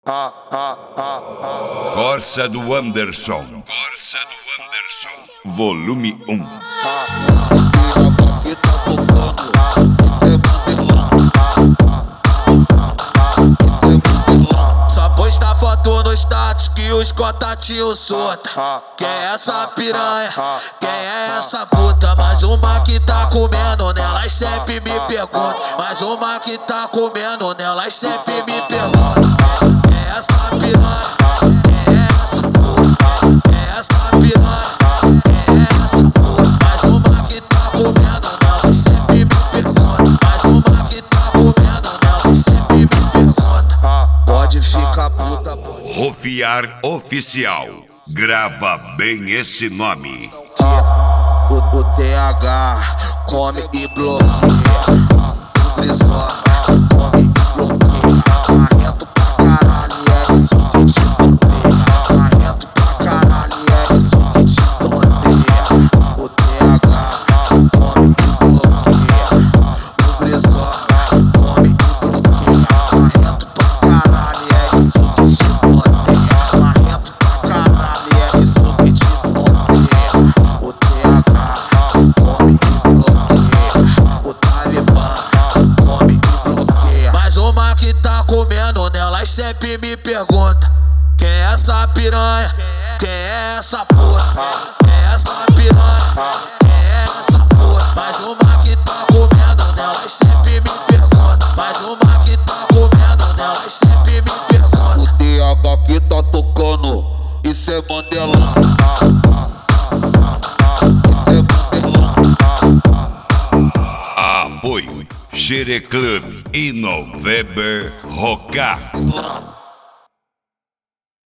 Corsa do Anderson. Volume 1. Só posta foto no status que os contatinhos solta. Quem é essa piranha? Quem é essa puta? Mais uma que tá comendo nelas sempre me pergunta. Mais uma que tá comendo nelas sempre me pergunta. Quem é essa piranha? Quem é essa puta? Quem é essa piranha? Quem é essa puta? Mais uma que tá comendo nelas sempre me pergunta. Mais uma que tá comendo nelas sempre me pergunta. Pode ficar puta, pode. Rofiar Oficial. Grava bem esse nome. O TH come e bloqueia. O Brizola come e bloqueia. Marrento pra caralho, é isso que te tonteia. Marrento pra caralho, é isso que te tonteia. O TH come e bloqueia. O Brizola come e bloqueia. Marrento pra caralho, é isso que te tonteia. Marrento pra caralho, é isso que te tonteia. O TH come e bloqueia. O Talibã come e bloqueia. Mais uma que tá comendo nelas sempre me pergunta. Quem é essa piranha? Quem é essa puta? Quem é essa piranha? Quem é essa puta? Mais uma que tá comendo nelas sempre me pergunta. Mais uma que tá comendo nelas sempre me pergunta. O TH que tá tocando, isso é Mandelão. Apoio Xere Club e November Rocar.